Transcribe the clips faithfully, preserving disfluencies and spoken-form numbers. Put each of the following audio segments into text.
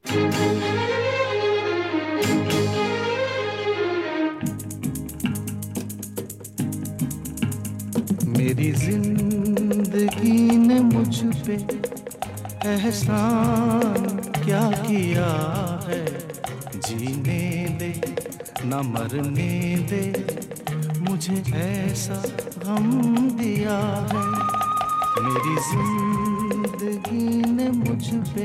मेरी जिंदगी ने मुझ पे एहसान क्या किया है, जीने दे न मरने दे, मुझे ऐसा गम दिया है। मेरी जिंदगी ने मुझ पे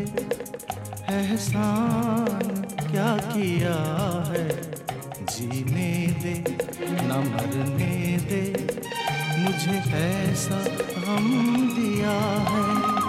एहसान क्या किया है, जीने दे न मरने दे, मुझे ऐसा गम दिया है।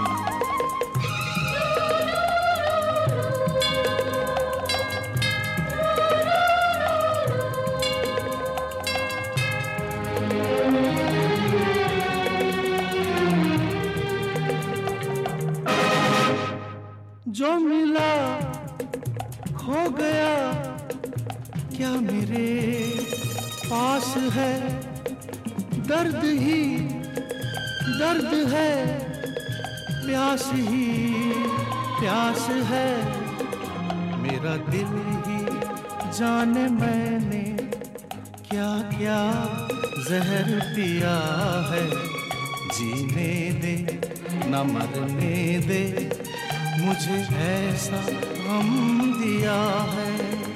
जो मिला खो गया क्या मेरे पास है, दर्द ही दर्द है, प्यास ही प्यास है। मेरा दिल ही जाने मैंने क्या क्या जहर पिया है, जीने दे न मरने दे, मुझे ऐसा गम दिया है।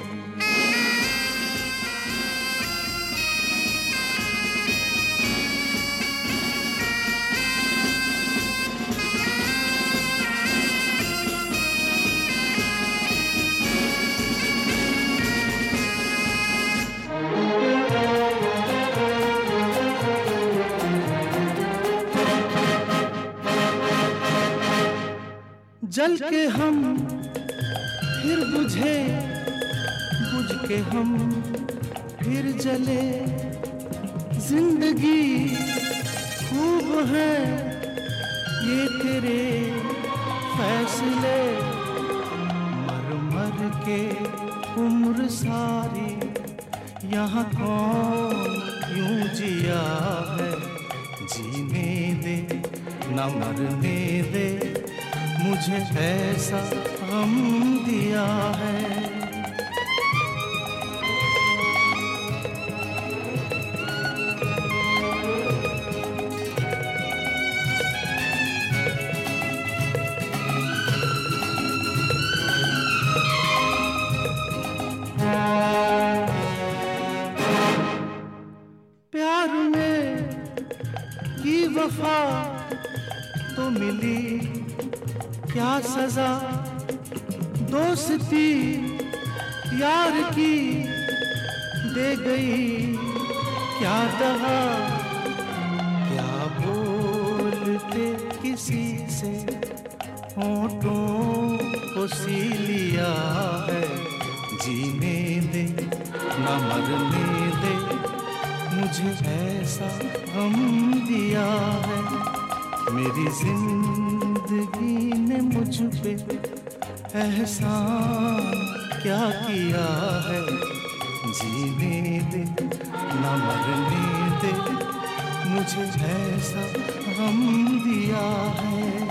जल के हम फिर बुझे, बुझ के हम फिर जले, जिंदगी खूब है ये तेरे फैसले। मर मर के उम्र सारी यहाँ कौन यूं जिया है, जीने दे न मरने दे, मुझे ऐसा गम दिया है। प्यार में की वफा तो मिली क्या सजा, दोस्ती यार की दे गई क्या दगा। क्या बोलते किसी से होठों को सी लिया है, जीने दे न मरने दे, मुझे ऐसा गम दिया है। मेरी जिंदगी ने मुझ पे एहसान क्या किया है, जीने दे न मरने दे, मुझे ऐसा गम दिया है।